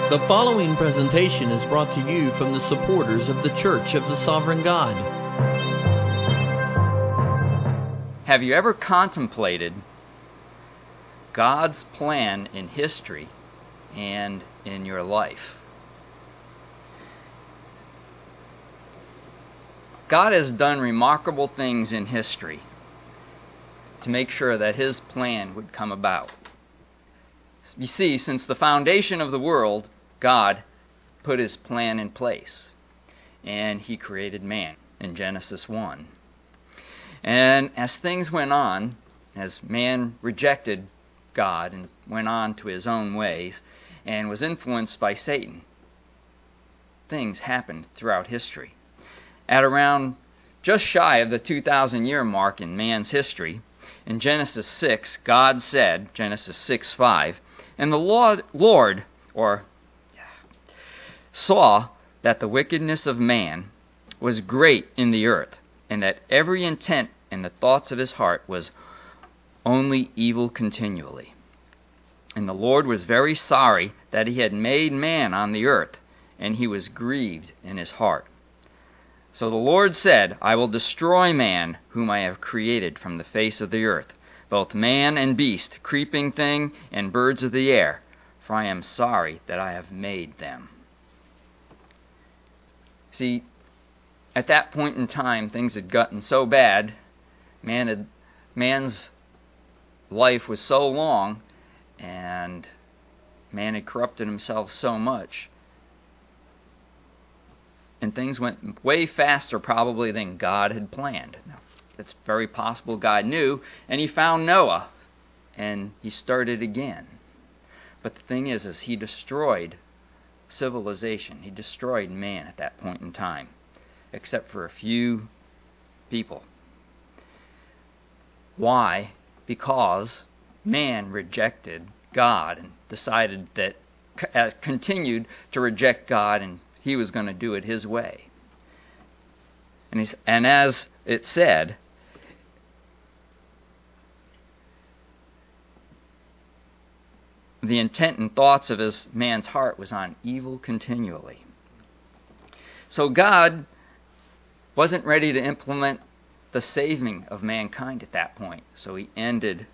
The following presentation is brought to you from the supporters of the Church of the Sovereign God. Have you ever contemplated God's plan in history and in your life? God has done remarkable things in history to make sure that His plan would come about. You see, since the foundation of the world, God put His plan in place, and He created man in Genesis 1. And as things went on, as man rejected God and went on to his own ways and was influenced by Satan, things happened throughout history. At around just shy of the 2,000-year mark in man's history, in Genesis 6, God said, Genesis 6:5, "And the Lord saw that the wickedness of man was great in the earth, and that every intent and the thoughts of his heart was only evil continually. And the Lord was very sorry that He had made man on the earth, and He was grieved in His heart. So the Lord said, I will destroy man whom I have created from the face of the earth, both man and beast, creeping thing, and birds of the air, for I am sorry that I have made them." See, at that point in time, things had gotten so bad, man's life was so long, and man had corrupted himself so much, and things went way faster probably than God had planned. Now, it's very possible God knew, and He found Noah, and He started again. But the thing is He destroyed civilization. He destroyed man at that point in time, except for a few people. Why? Because man rejected God and decided that, continued to reject God, and he was going to do it his way. And as it said, the intent and thoughts of his man's heart was on evil continually. So God wasn't ready to implement the saving of mankind at that point. So He ended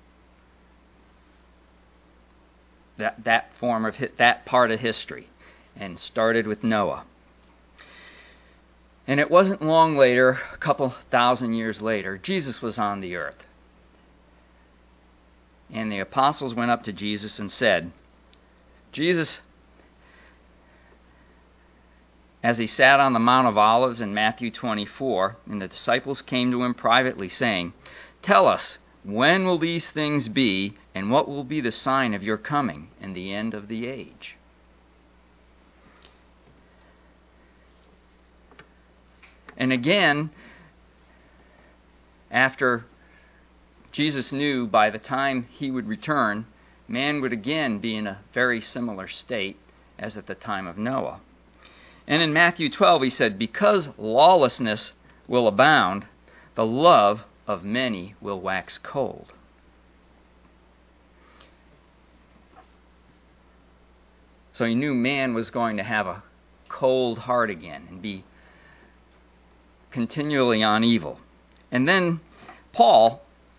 that part of history and started with Noah. And it wasn't long later, a couple thousand years later, Jesus was on the earth. And the apostles went up to Jesus and said, "Jesus," as He sat on the Mount of Olives in Matthew 24, and the disciples came to Him privately, saying, "Tell us, when will these things be, and what will be the sign of your coming and the end of the age?" And again, after Jesus knew by the time He would return, man would again be in a very similar state as at the time of Noah. And in Matthew 12 He said, "Because lawlessness will abound, the love of many will wax cold." So He knew man was going to have a cold heart again and be continually on evil. And then Paul,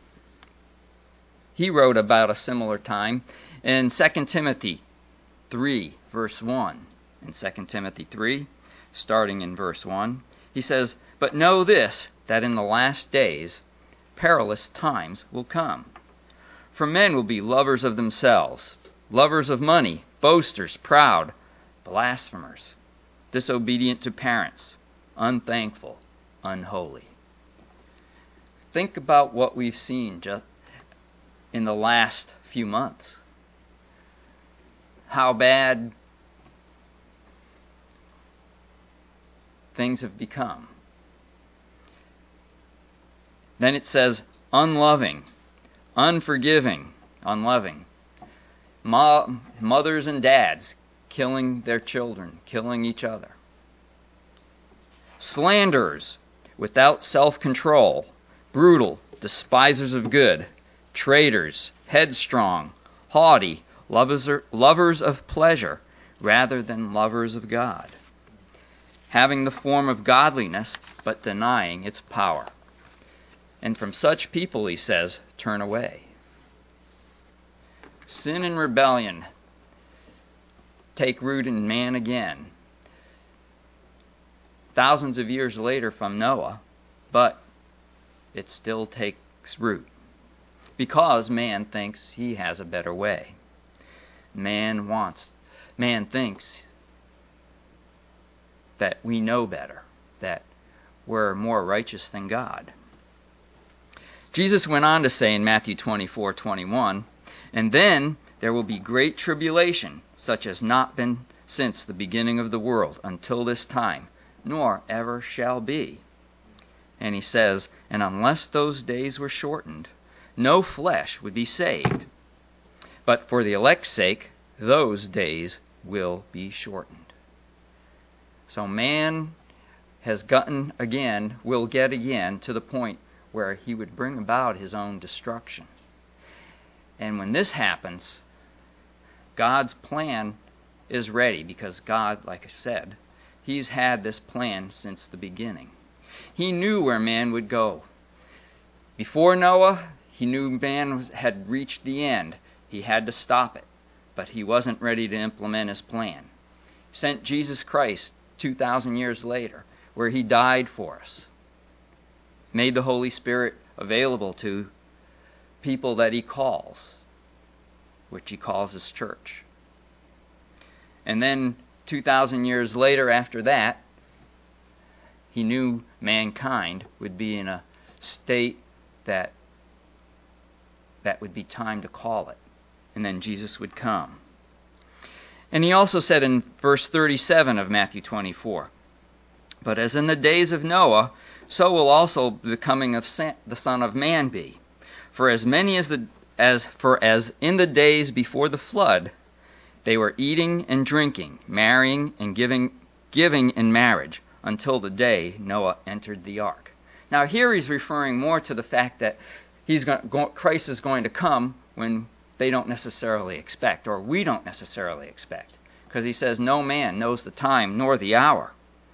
he wrote about a similar time in 2 Timothy 3, verse 1. In 2 Timothy 3, starting in verse 1, he says, "But know this, that in the last days perilous times will come. For men will be lovers of themselves, lovers of money, boasters, proud, blasphemers, disobedient to parents, unthankful, unholy." Think about what we've seen just in the last few months. How bad things have become. Then it says unloving, unforgiving, unloving. Mothers and dads killing their children, killing each other. Slanderers, without self-control, brutal, despisers of good, traitors, headstrong, haughty, lovers of pleasure rather than lovers of God, having the form of godliness, but denying its power. And from such people, he says, turn away. Sin and rebellion take root in man again, thousands of years later from Noah, but it still takes root because man thinks he has a better way. Man thinks that we know better, that we're more righteous than God. Jesus went on to say in Matthew 24:21, "And then there will be great tribulation, such has not been since the beginning of the world until this time, nor ever shall be." And he says, "And unless those days were shortened, no flesh would be saved. But for the elect's sake, those days will be shortened." So man will get again to the point where he would bring about his own destruction. And when this happens, God's plan is ready because God, like I said, He's had this plan since the beginning. He knew where man would go. Before Noah, he knew man had reached the end. He had to stop it, but he wasn't ready to implement his plan. He sent Jesus Christ 2,000 years later, where he died for us, made the Holy Spirit available to people that he calls, which he calls his church. And then 2,000 years later after that, he knew mankind would be in a state that would be time to call it. And then Jesus would come. And he also said in verse 37 of Matthew 24, "But as in the days of Noah, so will also the coming of the Son of Man be. For as in the days before the flood, they were eating and drinking, marrying and giving in marriage, until the day Noah entered the ark." Now here he's referring more to the fact that Christ is going to come when they don't necessarily expect, or we don't necessarily expect. Because he says, "No man knows the time nor the hour."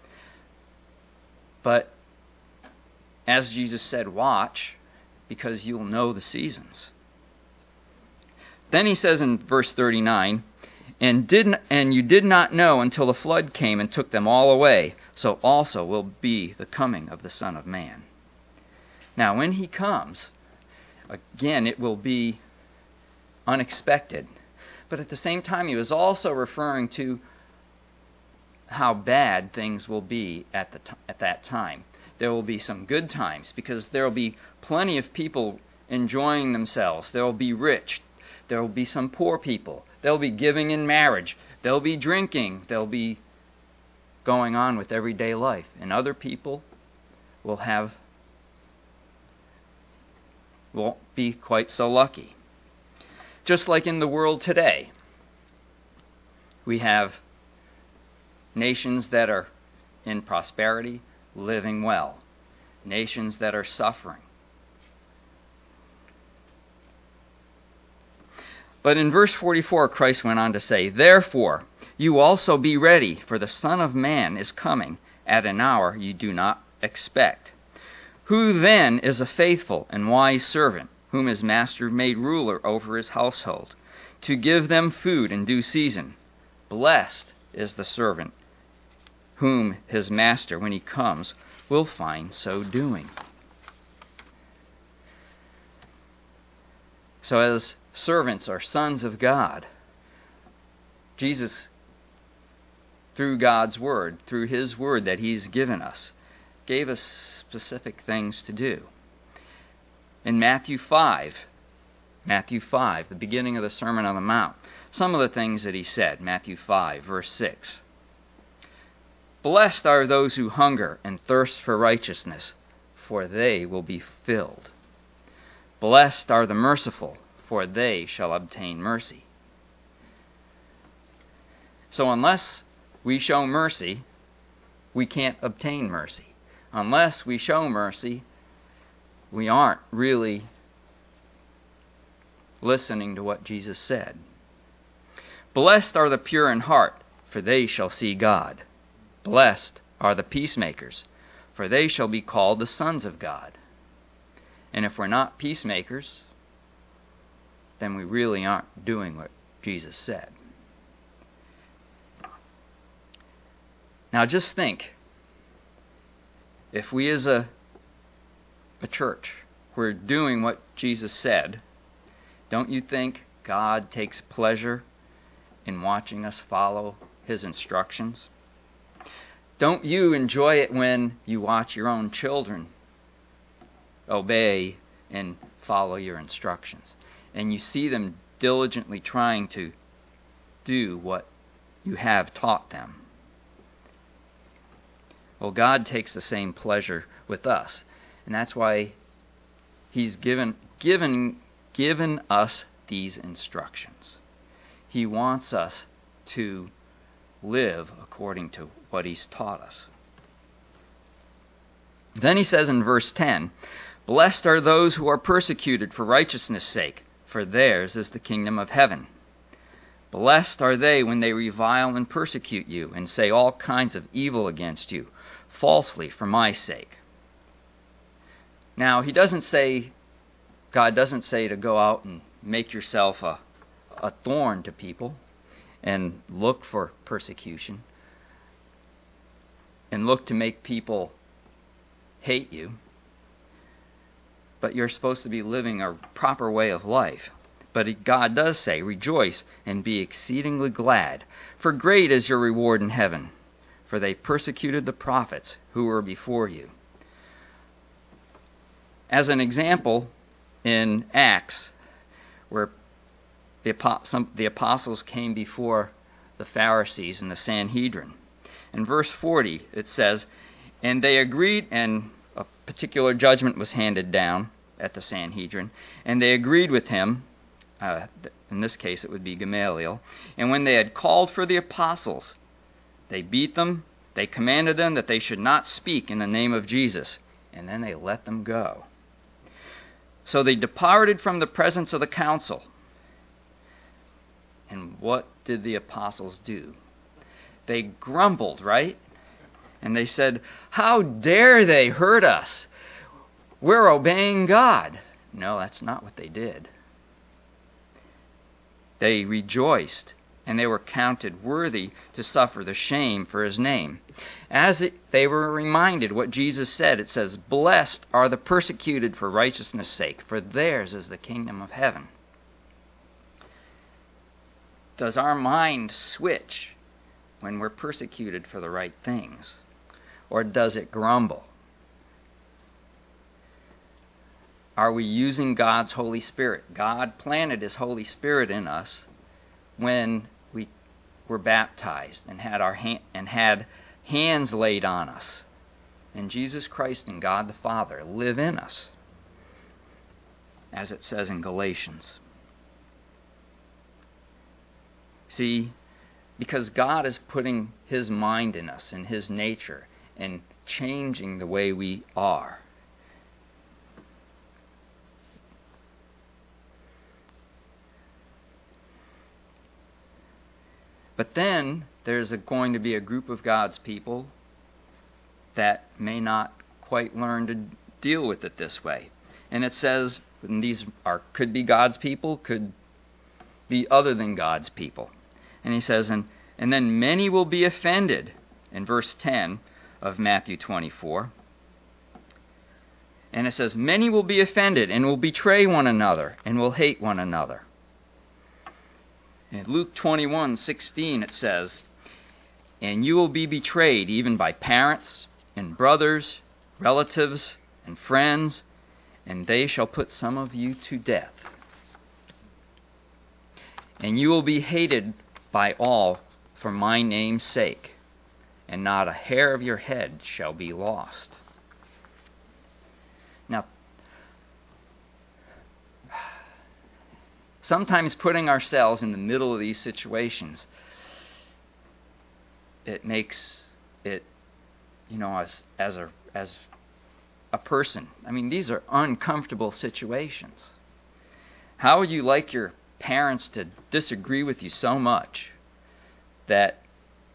But as Jesus said, watch, because you'll know the seasons. Then he says in verse 39, And you did not know until the flood came and took them all away, so also will be the coming of the Son of Man. Now when he comes, again it will be unexpected. But at the same time he was also referring to how bad things will be at that time. There will be some good times, because there will be plenty of people enjoying themselves. There will be rich. There will be some poor people. There will be giving in marriage. There will be drinking. There will be going on with everyday life. And other people won't be quite so lucky. Just like in the world today, we have nations that are in prosperity, living well. Nations that are suffering. But in verse 44, Christ went on to say, "Therefore, you also be ready, for the Son of Man is coming at an hour you do not expect. Who then is a faithful and wise servant, whom his master made ruler over his household, to give them food in due season? Blessed is the servant whom his master, when he comes, will find so doing." So as servants or sons of God, Jesus, through God's Word, through His Word that He's given us, gave us specific things to do. In Matthew 5, the beginning of the Sermon on the Mount, some of the things that He said, Matthew 5, verse 6. "Blessed are those who hunger and thirst for righteousness, for they will be filled. Blessed are the merciful, for they shall obtain mercy." So unless we show mercy, we can't obtain mercy. Unless we show mercy, we aren't really listening to what Jesus said. "Blessed are the pure in heart, for they shall see God. Blessed are the peacemakers, for they shall be called the sons of God. And if we're not peacemakers, then we really aren't doing what Jesus said. Now just think, if we as a church were doing what Jesus said, don't you think God takes pleasure in watching us follow His instructions? Don't you enjoy it when you watch your own children obey and follow your instructions, and you see them diligently trying to do what you have taught them? Well, God takes the same pleasure with us, and that's why He's given us these instructions. He wants us to live according to what He's taught us. Then He says in verse 10, "Blessed are those who are persecuted for righteousness' sake, for theirs is the kingdom of heaven. Blessed are they when they revile and persecute you, and say all kinds of evil against you, falsely for my sake." Now, God doesn't say to go out and make yourself a thorn to people and look for persecution and look to make people hate you. But you're supposed to be living a proper way of life. But God does say, "Rejoice and be exceedingly glad, for great is your reward in heaven. For they persecuted the prophets who were before you." As an example, in Acts, where the apostles came before the Pharisees and the Sanhedrin, in verse 40 it says, "And they agreed," and a particular judgment was handed down at the Sanhedrin, "and they agreed with him," in this case it would be Gamaliel, "and when they had called for the apostles, they beat them, they commanded them that they should not speak in the name of Jesus, and then they let them go. So they departed from the presence of the council." And what did the apostles do? They grumbled, right? And they said, "How dare they hurt us? We're obeying God." No, that's not what they did. They rejoiced, and they were counted worthy to suffer the shame for His name. They were reminded what Jesus said. It says, "Blessed are the persecuted for righteousness' sake, for theirs is the kingdom of heaven." Does our mind switch when we're persecuted for the right things? Or does it grumble? Are we using God's Holy Spirit? God planted His Holy Spirit in us when we were baptized and had hands laid on us. And Jesus Christ and God the Father live in us, as it says in Galatians. See, because God is putting His mind in us and His nature and changing the way we are. But then there's going to be a group of God's people that may not quite learn to deal with it this way. And it says, and these could be God's people, could be other than God's people. And He says, and then many will be offended, in verse 10 of Matthew 24. And it says, "Many will be offended and will betray one another and will hate one another." In Luke 21:16 it says, "And you will be betrayed even by parents and brothers, relatives and friends, and they shall put some of you to death. And you will be hated by all for my name's sake, and not a hair of your head shall be lost." Now, sometimes putting ourselves in the middle of these situations, it makes it, as a person, these are uncomfortable situations. How would you like your parents to disagree with you so much that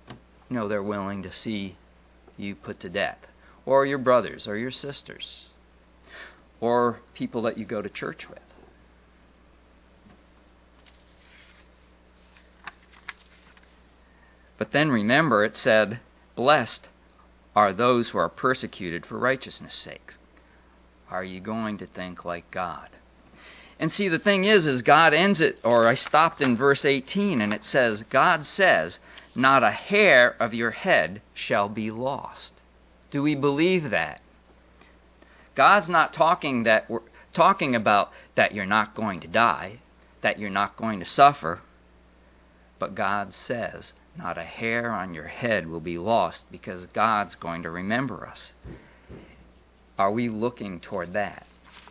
they're willing to see you put to death, or your brothers or your sisters, or people that you go to church with. But then remember, it said, blessed are those who are persecuted for righteousness' sake. Are you going to think like God? And see, the thing is God ends it, or I stopped in verse 18, and it says, God says, not a hair of your head shall be lost. Do we believe that? God's not talking about that you're not going to die, that you're not going to suffer, but God says, not a hair on your head will be lost, because God's going to remember us. Are we looking toward that?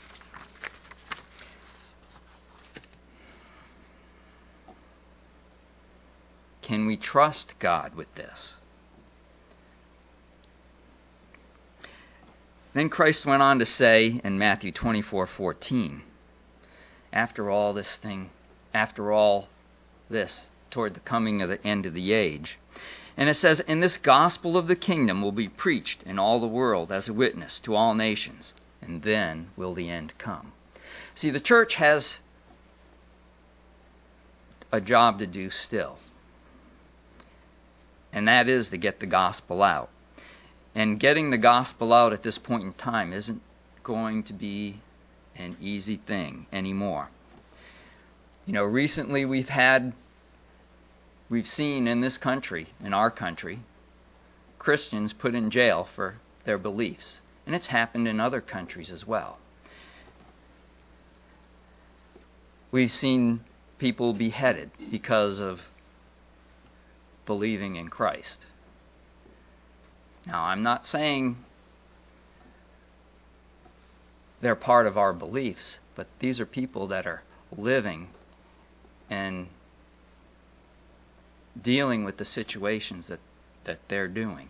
Can we trust God with this? Then Christ went on to say in Matthew 24:14, after all this, toward the coming of the end of the age. And it says, and this gospel of the kingdom will be preached in all the world as a witness to all nations, and then will the end come. See, the church has a job to do still, and that is to get the gospel out. And getting the gospel out at this point in time isn't going to be an easy thing anymore. Recently we've seen in this country, in our country, Christians put in jail for their beliefs. And it's happened in other countries as well. We've seen people beheaded because of believing in Christ. Now, I'm not saying they're part of our beliefs, but these are people that are living and dealing with the situations that they're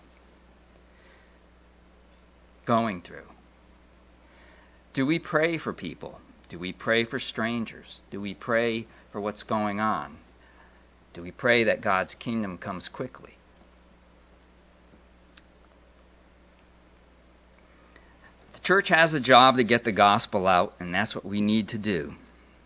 going through. Do we pray for people? Do we pray for strangers? Do we pray for what's going on? Do we pray that God's kingdom comes quickly? The church has a job to get the gospel out, and that's what we need to do.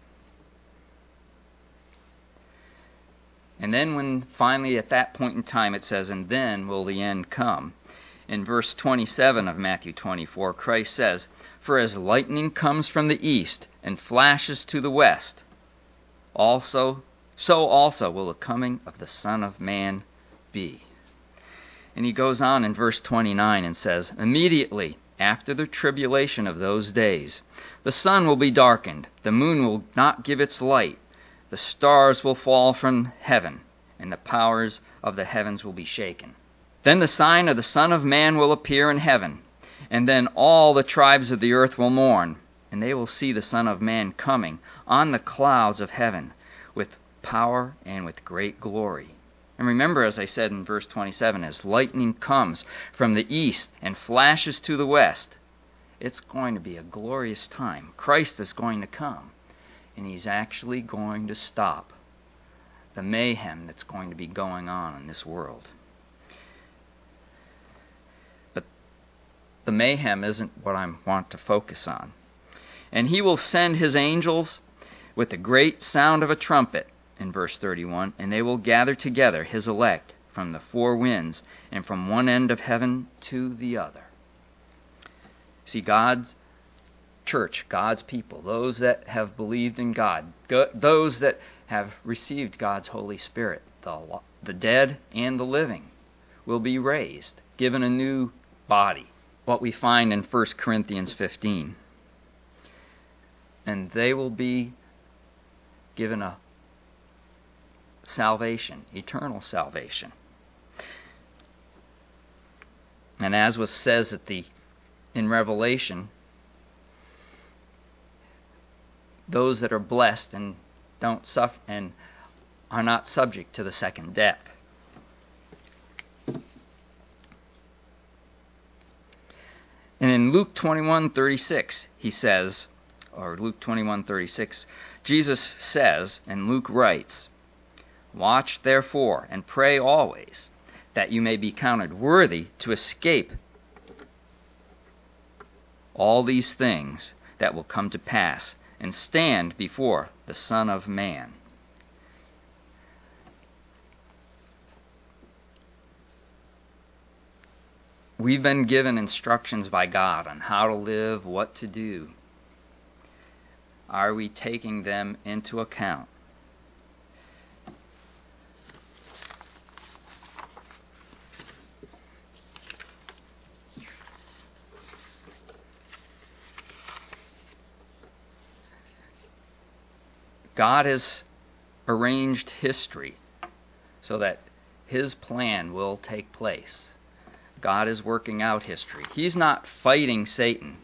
And then when finally at that point in time it says, and then will the end come. In verse 27 of Matthew 24, Christ says, for as lightning comes from the east and flashes to the west, so also will the coming of the Son of Man be. And he goes on in verse 29 and says, immediately after the tribulation of those days, the sun will be darkened, the moon will not give its light, the stars will fall from heaven, and the powers of the heavens will be shaken. Then the sign of the Son of Man will appear in heaven, and then all the tribes of the earth will mourn, and they will see the Son of Man coming on the clouds of heaven with power and with great glory. And remember, as I said in verse 27, as lightning comes from the east and flashes to the west, it's going to be a glorious time. Christ is going to come. And he's actually going to stop the mayhem that's going to be going on in this world. But the mayhem isn't what I want to focus on. And he will send his angels with the great sound of a trumpet, in verse 31, and they will gather together his elect from the four winds and from one end of heaven to the other. See, God's church, God's people, those that have believed in God, those that have received God's Holy Spirit, the dead and the living, will be raised, given a new body, what we find in 1 Corinthians 15. And they will be given a salvation, eternal salvation. And as was says in Revelation, those that are blessed and don't suffer and are not subject to the second death. And in Luke 21:36, he says, or Luke 21:36, Jesus says, and Luke writes, watch therefore and pray always, that you may be counted worthy to escape all these things that will come to pass and stand before the Son of Man. We've been given instructions by God on how to live, what to do. Are we taking them into account? God has arranged history so that His plan will take place. God is working out history. He's not fighting Satan.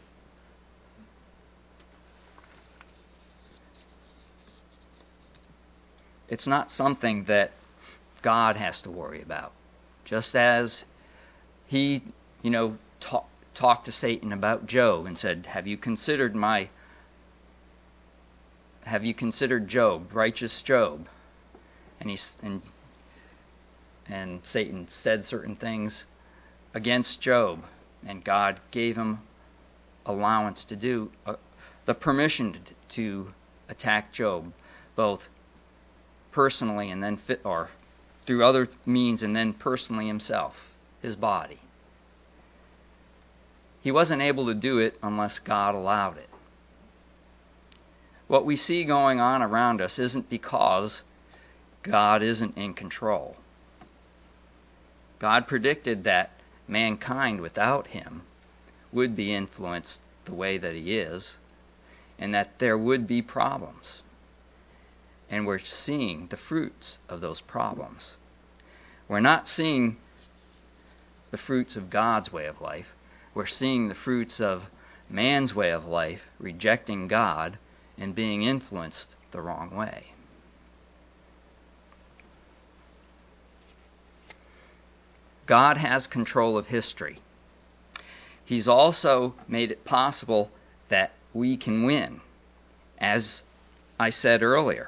It's not something that God has to worry about. Just as He, talked to Satan about Job and said, Have you considered Job, righteous Job? And Satan said certain things against Job, and God gave him allowance to do the permission to attack Job, both personally and then or through other means, and then personally himself, his body. He wasn't able to do it unless God allowed it. What we see going on around us isn't because God isn't in control. God predicted that mankind without Him would be influenced the way that He is, and that there would be problems. And we're seeing the fruits of those problems. We're not seeing the fruits of God's way of life. We're seeing the fruits of man's way of life, rejecting God and being influenced the wrong way. God has control of history. He's also made it possible that we can win, as I said earlier.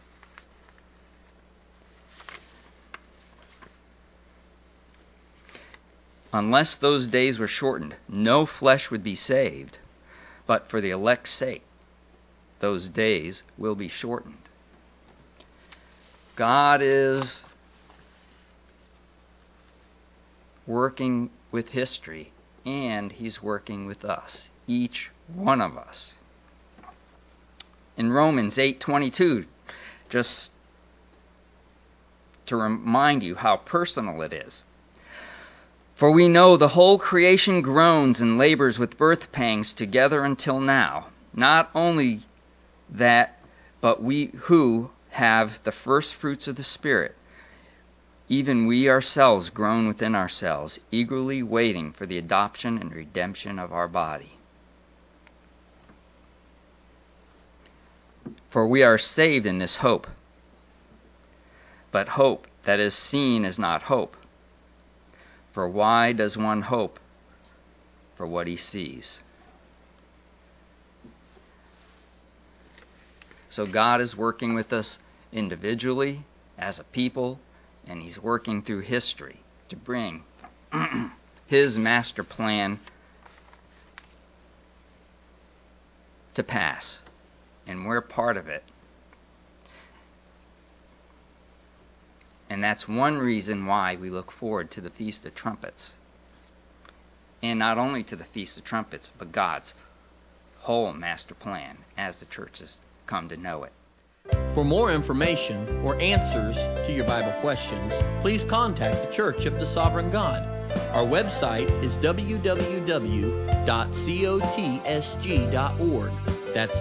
Unless those days were shortened, no flesh would be saved. But for the elect's sake, those days will be shortened. God is working with history, and He's working with us, each one of us. In Romans 8:22, just to remind you how personal it is. For we know the whole creation groans and labors with birth pangs together until now. Not only that, but we who have the first fruits of the Spirit, even we ourselves groan within ourselves, eagerly waiting for the adoption and redemption of our body. For we are saved in this hope. But hope that is seen is not hope. For why does one hope for what he sees? So God is working with us individually, as a people, and He's working through history to bring His master plan to pass. And we're part of it. And that's one reason why we look forward to the Feast of Trumpets. And not only to the Feast of Trumpets, but God's whole master plan as the church has come to know it. For more information or answers to your Bible questions, please contact the Church of the Sovereign God. Our website is www.cotsg.org. That's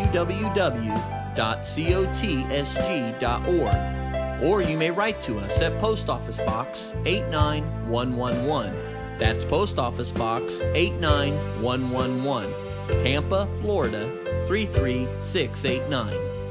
www.cotsg.org. Or you may write to us at Post Office Box 89111. That's Post Office Box 89111, Tampa, Florida 33689.